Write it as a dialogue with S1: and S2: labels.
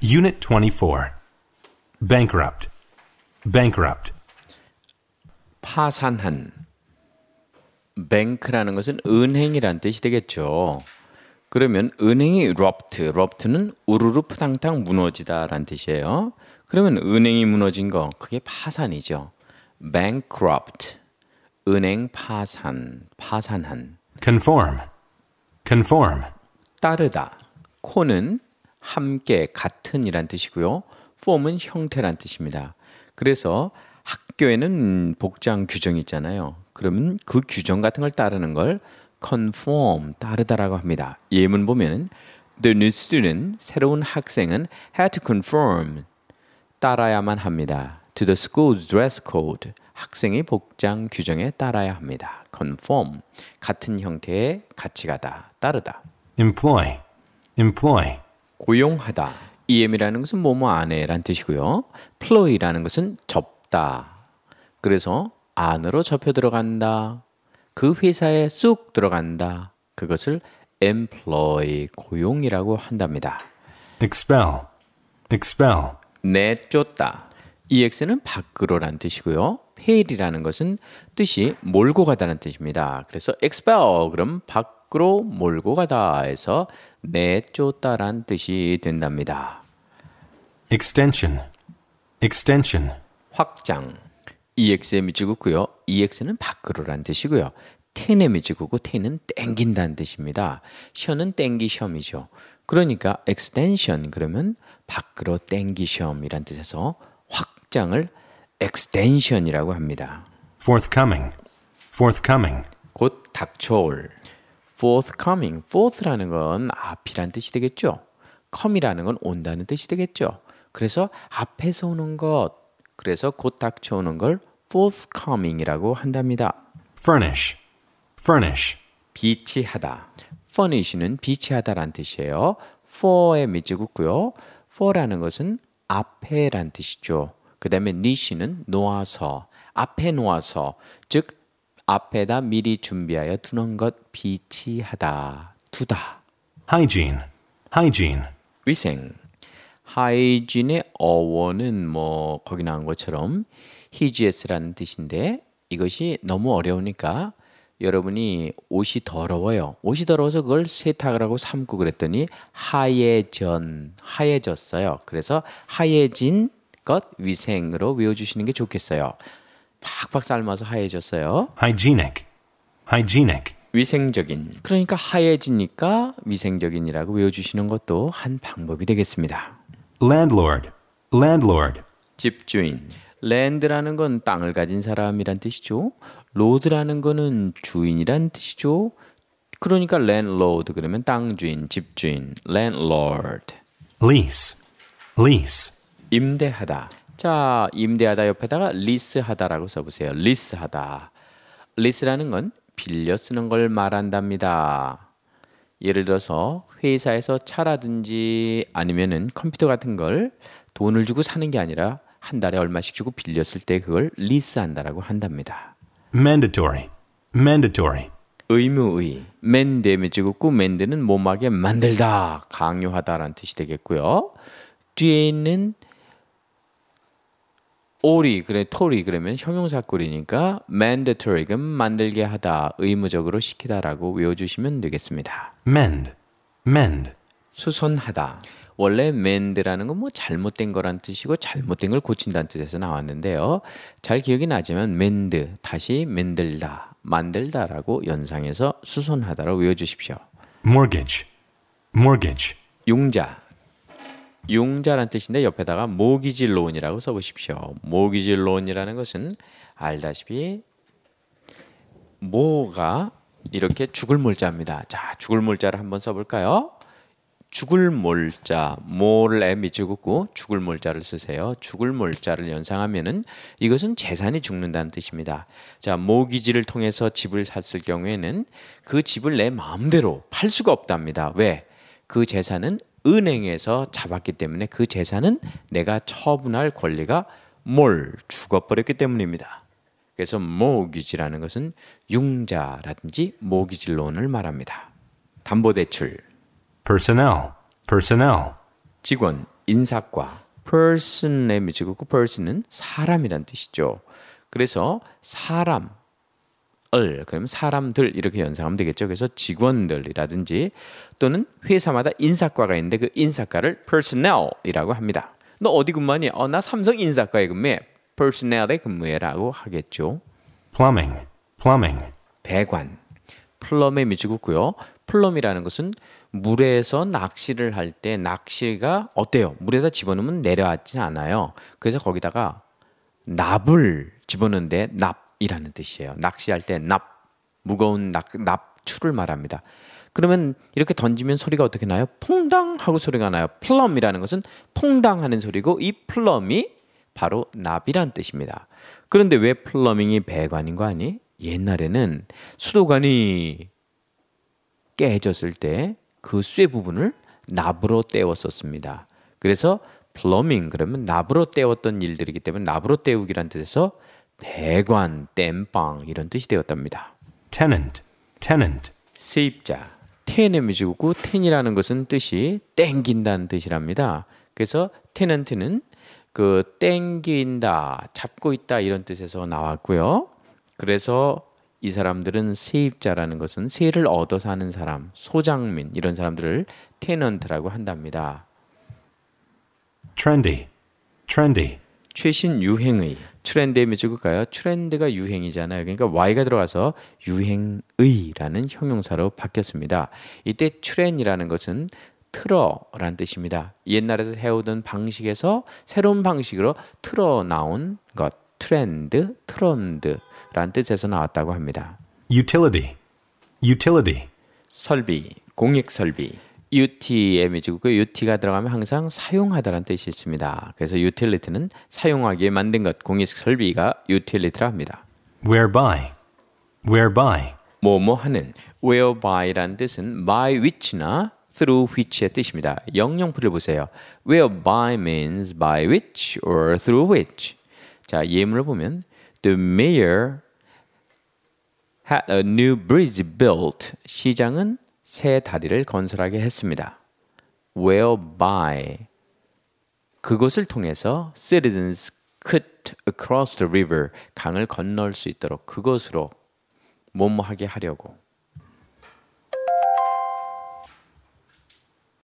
S1: Unit 24. Bankrupt. Bankrupt.
S2: 파산한. bank라는 것은 은행이란 뜻이 되겠죠. 그러면 은행이 rupt는 우르르 푸당당 무너지다라는 뜻이에요. 그러면 은행이 무너진 거 그게 파산이죠. bankrupt. 은행 파산한.
S1: Conform. Conform.
S2: 따르다. 코는 함께 같은이란 뜻이고요. form은 형태란 뜻입니다. 그래서 학교에는 복장 규정이 있잖아요. 그러면 그 규정 같은 걸 따르는 걸 conform, 따르다라고 합니다. 예문 보면은 the new student, 새로운 학생은 had to conform, 따라야만 합니다. to the school's dress code, 학생의 복장 규정에 따라야 합니다. conform, 같은 형태의 같이 가다, 따르다.
S1: Employ. Employ.
S2: 고용하다. em이라는 것은 뭐뭐 안에란 뜻이고요. ploy라는 것은 접다. 그래서 안으로 접혀 들어간다. 그 회사에 쑥 들어간다. 그것을 employ, 고용이라고 한답니다.
S1: Expel. Expel.
S2: 내쫓다. ex는 밖으로란 뜻이고요. fail이라는 것은 뜻이 몰고 가다는 뜻입니다. 그래서 expel, 그럼 밖으로 몰고 가다 해서 내쫓다란 뜻이 된답니다.
S1: Extension. Extension.
S2: 확장. ex에 밑줄 긋고요. ex는 밖으로란 뜻이고요. ten에 밑줄 긋고 ten은 땡긴다는 뜻입니다. 셔는 땡기셔이죠. 그러니까 extension 그러면 밖으로 땡기셔이란 뜻에서 확장을 extension이라고 합니다.
S1: Forthcoming. Forthcoming.
S2: 곧 닥쳐올. forthcoming. forth라는 건 앞이란 뜻이 되겠죠. come이라는 건 온다는 뜻이 되겠죠. 그래서 앞에서 오는 것, 그래서 곧 닥쳐오는 걸 forthcoming이라고 한답니다.
S1: Furnish. Furnish.
S2: 비치하다. furnish는 비치하다란 뜻이에요. for에 밑줄 긋고요. for라는 것은 앞에란 뜻이죠. 그 다음에 niche는 놓아서, 앞에 놓아서, 즉 앞에다 미리 준비하여 두는 것, 비치하다, 두다.
S1: Hygiene. Hygiene.
S2: 위생. hygiene의 어원은 뭐 거기 나온 것처럼 higs라는 뜻인데 이것이 너무 어려우니까 여러분이 옷이 더러워요. 옷이 더러워서 그걸 세탁을 하고 삶고 그랬더니 하얘졌어요. 그래서 하얘진 것 위생으로 외워주시는 게 좋겠어요. 팍팍 삶아서 하얘졌어요.
S1: Hygienic. Hygienic.
S2: 위생적인. 그러니까 하얘지니까 위생적인이라고 외워주시는 것도 한 방법이 되겠습니다.
S1: Landlord. Landlord.
S2: 집주인. land라는 건 땅을 가진 사람이란 뜻이죠. lord라는 거는 주인이란 뜻이죠. 그러니까 landlord 그러면 땅주인, 집주인. landlord.
S1: Lease. Lease.
S2: 임대하다. 자, 임대하다 옆에다가 lease하다라고 써보세요. lease하다. lease라는 건 빌려 쓰는 걸 말한답니다. 예를 들어서 회사에서 차라든지 아니면은 컴퓨터 같은 걸 돈을 주고 사는 게 아니라 한 달에 얼마씩 주고 빌렸을 때 그걸 리스한다라고 한답니다.
S1: Mandatory. Mandatory.
S2: 의무의. 맨데에 찍었고 맨데는 몸하게 만들다, 강요하다라는 뜻이 되겠고요. 뒤에 있는 오리, 그래, 토리 그러면 형용사꼴이니까 mandatory, 그럼 만들게 하다, 의무적으로 시키다라고 외워주시면 되겠습니다.
S1: Mend. Mend.
S2: 수선하다. 원래 mend라는 건 뭐 잘못된 거란 뜻이고 잘못된 걸 고친다는 뜻에서 나왔는데요. 잘 기억이 나지만 mend, 다시 만들다라고 연상해서 수선하다로 외워주십시오.
S1: Mortgage. Mortgage.
S2: 융자. 융자란 뜻인데 옆에다가 모기지 론이라고 써보십시오. 모기지 론이라는 것은 알다시피 모가 이렇게 죽을 몰자입니다. 자, 죽을 몰자를 한번 써볼까요? 죽을 몰자, 몰에 밑줄 긋고 죽을 몰자를 쓰세요. 죽을 몰자를 연상하면은 이것은 재산이 죽는다는 뜻입니다. 자, 모기지를 통해서 집을 샀을 경우에는 그 집을 내 마음대로 팔 수가 없답니다. 왜? 그 재산은 은행에서 잡았기 때문에 그 재산은 내가 처분할 권리가 죽어버렸기 때문입니다. 그래서 모기지라는 것은 융자라든지 모기지론을 말합니다. 담보대출.
S1: Personnel. Personnel.
S2: 직원. 인사과. person의 미지국고 person은 사람이란 뜻이죠. 그래서 사람을 그러면 사람들 이렇게 연상하면 되겠죠. 그래서 직원들이라든지 또는 회사마다 인사과가 있는데 그 인사과를 personnel이라고 합니다. 너 어디 근무하니? 나 삼성 인사과에 근무해. personnel에 근무해라고 하겠죠.
S1: plumbing, plumbing,
S2: 배관. 플럼의 미지국고요. 플럼이라는 것은 물에서 낚시를 할 때 낚시가 어때요? 물에다 집어넣으면 내려앉지 않아요. 그래서 거기다가 납을 집어넣는데 납이라는 뜻이에요. 낚시할 때 납, 무거운 납추를 말합니다. 그러면 이렇게 던지면 소리가 어떻게 나요? 퐁당 하고 소리가 나요. 플럼이라는 것은 퐁당 하는 소리고 이 플럼이 바로 납이란 뜻입니다. 그런데 왜 플러밍이 배관인 거 아니? 옛날에는 수도관이 깨졌을 때 그 쇠 부분을 납으로 떼었었습니다. 그래서 플러밍 그러면 납으로 떼었던 일들이기 때문에 납으로 떼우기란 뜻에서 배관, 땜빵 이런 뜻이 되었답니다.
S1: tenant, tenant,
S2: 세입자, 테넴이지고 텐이라는 것은 뜻이 땡긴다는 뜻이랍니다. 그래서 테넌트는 그 땡긴다, 잡고 있다 이런 뜻에서 나왔고요. 그래서 이 사람들은 세입자라는 것은 세를 얻어 사는 사람, 소장민 이런 사람들을 테넌트라고 한답니다.
S1: trendy, trendy,
S2: 최신 유행의 트렌드의 미지국가요. 트렌드가 유행이잖아요. 그러니까 Y가 들어가서 유행의라는 형용사로 바뀌었습니다. 이때 트렌이라는 것은 틀어라는 뜻입니다. 옛날에서 해오던 방식에서 새로운 방식으로 틀어 나온 것, 트렌드, 트렌드라는 뜻에서 나왔다고 합니다.
S1: utility, utility,
S2: 설비, 공익 설비. UT의 미지국고 UT가 들어가면 항상 사용하다라는 뜻이 있습니다. 그래서 utility는 사용하기에 만든 것, 공익 설비가 utility라 합니다.
S1: whereby, whereby,
S2: 뭐뭐 하는, whereby 라는 뜻은 by which나 through which의 뜻입니다. 영영풀을 보세요. whereby means by which or through which. 자, 예문을 보면 The mayor had a new bridge built. 시장은 새 다리를 건설하게 했습니다. whereby 그것을 통해서 citizens could across the river 강을 건널 수 있도록 그것으로 뭐뭐하게 하려고